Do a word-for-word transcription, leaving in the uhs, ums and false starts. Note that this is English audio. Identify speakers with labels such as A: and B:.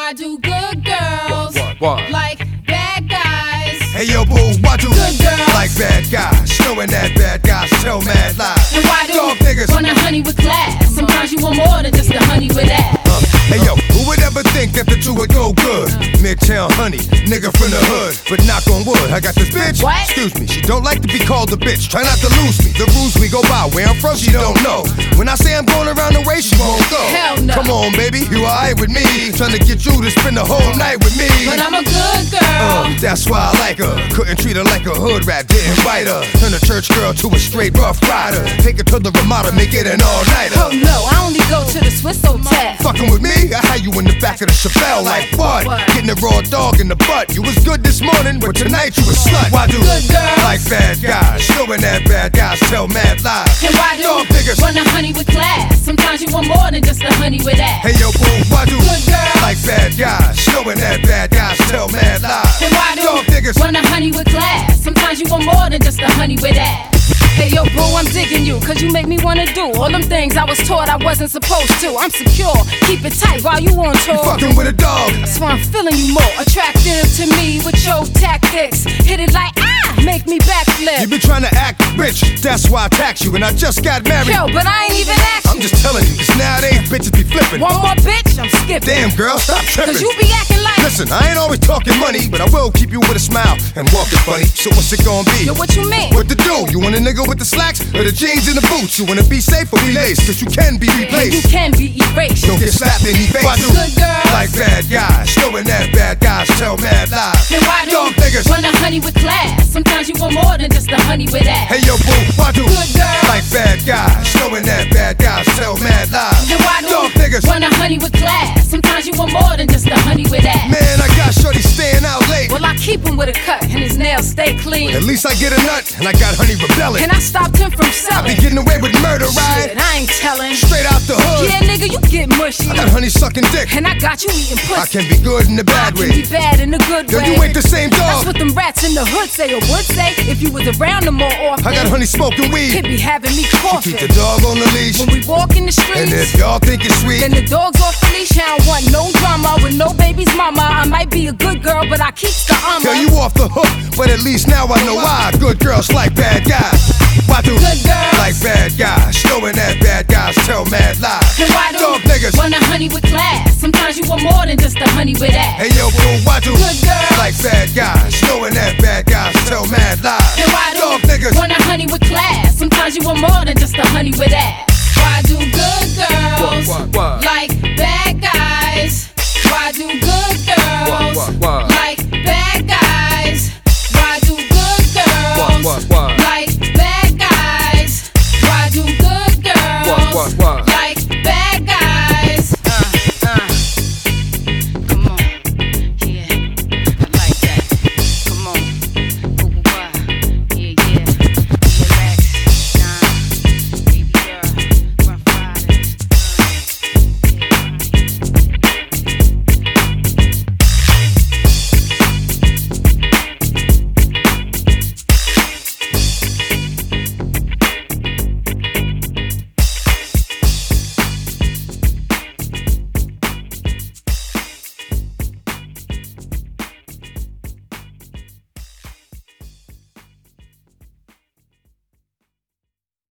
A: Why do good girls
B: What, what, what?
A: like bad guys?
B: Hey yo, boo, why do
A: Good girls
B: like bad guys? Showing that bad guys tell mad lies.
A: And why do
B: dog niggas
A: want a honey with class? Sometimes you want more than just a honey with ass.
B: Uh, hey yo, who would ever think that the two would go good? Midtown honey, nigga from the hood. But knock on wood, I got this bitch.
A: What?
B: Excuse me, she don't like to be called a bitch. Try not to lose me. The rules we go by, where I'm from, she don't know. When I say I'm going around the way, she won't go.
A: Hell no.
B: Come on, baby, you alright with me? Trying to get you to spend the whole night with me.
A: But I'm a good girl.
B: Uh, that's why I like her. Couldn't treat her like a hood rat, didn't bite her. Turn a church girl to a straight rough rider. Take her to the Ramada, make it an all-nighter.
A: Oh no, I only go to the Swiss Hotel.
B: Fucking with me? I had you in the back of the Chevelle like what?
A: What?
B: Getting a raw dog in the butt. You was good this morning, but tonight you a slut. Why do
A: Good girls
B: like bad guys? Showing that bad guys tell mad lies.
A: And why do
B: dog niggas
A: want a honey with class? Sometimes you want more than just a honey with ass.
B: Hey yo, boo, why do
A: Good girls
B: like bad guys? Showing that bad guys tell mad lies.
A: And why do
B: dog niggas
A: want a honey with class? Sometimes you want more than just a honey with ass. Hey yo boo, I'm digging you, cause you make me wanna do all them things I was taught I wasn't supposed to. I'm secure, keep it tight while you on tour.
B: fucking with a dog.
A: That's why I'm feeling you more attractive to me with your tactics. Hit it like ah, make me
B: You
A: backflip.
B: been trying to act rich, that's why I tax you. And I just got married.
A: Yo, but I ain't even
B: I'm
A: asking.
B: just telling you, cause nowadays bitches be flipping.
A: One more bitch, I'm skipping.
B: Damn girl, stop tripping.
A: Cause you be acting like
B: Listen, I ain't always talking money, but I will keep you with a smile and walking funny. So what's it gonna be?
A: yo, what you mean?
B: What to do? You want a nigga with the slacks or the jeans and the boots? You wanna be safe or be laced? Cause you can be
A: And you
B: replaced.
A: can be erased.
B: Don't get slapped in the face. Why do
A: Good girls
B: like bad guys? Showing that bad guys tell mad lies.
A: And why do
B: dog niggas
A: want a honey with class? Sometimes you want more than just a honey with ass.
B: Hey yo boo, why do
A: Good girls
B: like bad guys? Showing that bad guys tell mad lies.
A: And why do
B: dog niggas
A: want a honey with class? Sometimes you want more than just a honey with ass.
B: Man, I got shorty staying out late.
A: Well, I keep him with a cut and his nails stay clean.
B: At least I get a nut and I got honey rebelling.
A: Can I stop him from
B: I
A: selling?
B: be getting away with murder, right?
A: Shit, I ain't telling.
B: Straight out the hood.
A: Yeah, nigga, you get mushy.
B: I got honey sucking dick.
A: And I got you eating
B: I
A: pussy.
B: can be good in the
A: I
B: bad
A: can
B: way.
A: be bad in the good
B: Yo,
A: way.
B: you ain't the same
A: That's
B: dog.
A: what them rats in the hood say or would say if you was around them more often.
B: I got honey smoking
A: He'd
B: weed.
A: be having me coughing.
B: Keep the dog on the leash.
A: When we walk in the
B: And if
A: streets,
B: y'all think it's sweet,
A: then the dog's off the leash. I don't want no drama with no baby's mama. I might be a good girl, but I keep the armor.
B: tell you off the hook. But at least now I know why good girls like bad guys. Why do
A: Good girls
B: like bad guys? Showing that bad guys tell mad lies.
A: And why do
B: dog niggas
A: want a honey with class? Sometimes you want more than just a honey with ass.
B: Hey yo boo, why do
A: Good girls
B: like bad guys? Showing that bad guys tell mad lies.
A: And why do
B: dog niggas
A: want a honey with class? Sometimes you want more than just a honey with ass. Why do good girls
B: What, what, what?
A: like bad guys? Why do